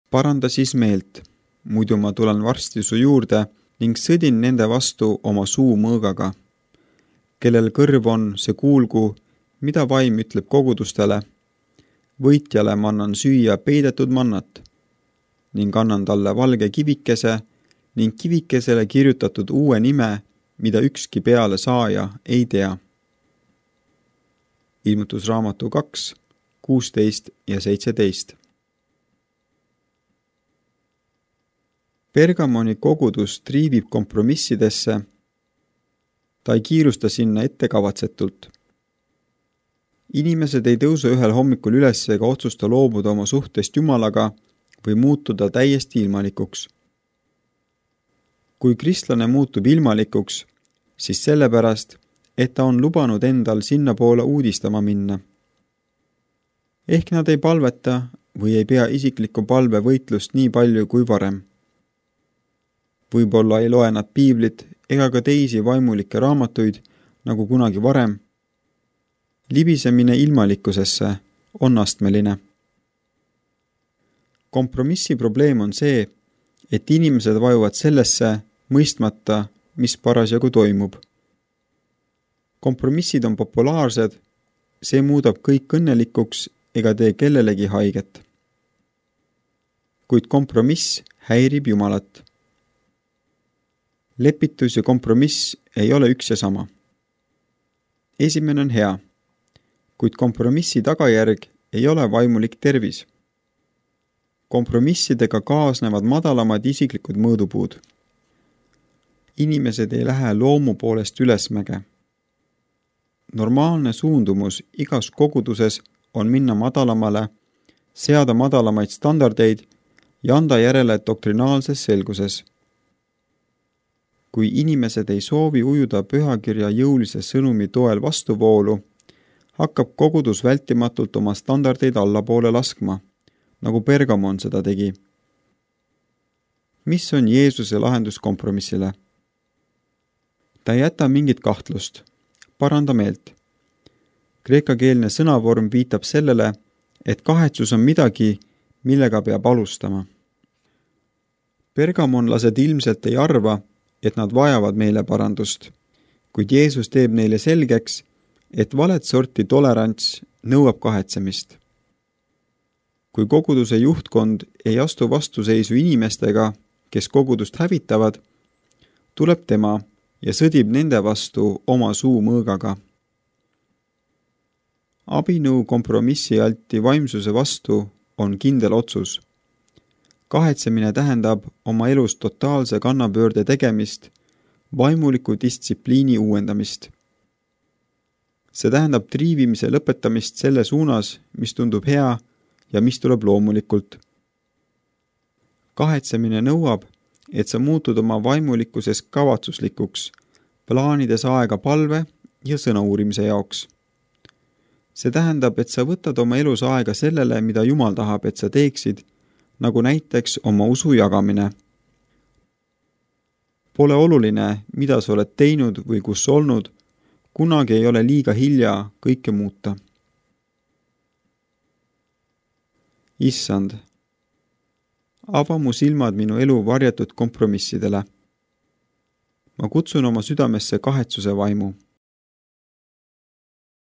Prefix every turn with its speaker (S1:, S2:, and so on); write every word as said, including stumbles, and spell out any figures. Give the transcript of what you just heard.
S1: Paranda siis meelt, muidu ma tulen varsti su juurde ning sõdin nende vastu oma suu mõõgaga. Kellel kõrv on, see kuulgu, mida vaim ütleb kogudustele. Võitjale ma annan süüa peidetud mannat ning annan talle valge kivikese ning kivikesele kirjutatud uue nime, mida ükski peale saaja ei tea. Ilmutusraamatu kaks, kuusteist ja seitseteist. Pergamoni kogudus triivib kompromissidesse. Ta ei kiirusta sinna ettekavatsetult. Inimesed ei tõuse ühel hommikul üles ega otsusta loobuda oma suhtest Jumalaga või muutuda täiesti ilmalikuks. Kui kristlane muutub ilmalikuks, siis sellepärast, et ta on lubanud endal sinna poole uudistama minna. Ehk nad ei palveta või ei pea isikliku palve võitlust nii palju kui varem. Võib-olla ei loe nad piiblit ega ka teisi vaimulikke raamatuid nagu kunagi varem. Libisemine ilmalikkusesse on astmeline. Kompromissi probleem on see, et inimesed vajuvad sellesse, mõistmata, mis parasjagu toimub. Kompromissid on populaarsed, see muudab kõik õnnelikuks ega tee kellelegi haiget. Kuid kompromiss häirib Jumalat. Lepitus ja kompromiss ei ole üks ja sama. Esimene on hea, kuid kompromissi tagajärg ei ole vaimulik tervis. Kompromissidega kaasnevad madalamad isiklikud mõõdupuud. Inimesed ei lähe loomu poolest ülesmäge. Normaalne suundumus igas koguduses on minna madalamale, seada madalamaid standardeid ja anda järele doktrinaalses selguses. Kui inimesed ei soovi ujuda pühakirja jõulise sõnumi toel vastuvoolu, hakkab kogudus vältimatult oma standardeid allapoole laskma, nagu Pergamon seda tegi. Mis on Jeesuse lahendus kompromissile? Ta ei jäta mingit kahtlust. Paranda meelt. Kreekakeelne sõnavorm viitab sellele, et kahetsus on midagi, millega peab alustama. Pergamonlased ilmselt ei arva, et nad vajavad meile parandust, kuid Jeesus teeb neile selgeks, et valet sorti tolerants nõuab kahetsemist. Kui koguduse juhtkond ei astu vastuseisu inimestega, kes kogudust hävitavad, tuleb tema ja sõdib nende vastu oma suu mõõgaga. Abinõu kompromissi alti vaimsuse vastu on kindel otsus. Kahetsemine tähendab oma elus totaalse kannapöörde tegemist, vaimuliku distsipliini uuendamist. See tähendab triivimise lõpetamist selle suunas, mis tundub hea ja mis tuleb loomulikult. Kahetsemine nõuab, et sa muutud oma vaimulikkuses kavatsuslikuks, plaanides aega palve ja sõna uurimise jaoks. See tähendab, et sa võtad oma elus aega sellele, mida Jumal tahab, et sa teeksid, nagu näiteks oma usu jagamine. Pole oluline, mida sa oled teinud või kus olnud, kunagi ei ole liiga hilja kõike muuta. Issand, ava mu silmad minu elu varjatud kompromissidele. Ma kutsun oma südamesse kahetsuse vaimu.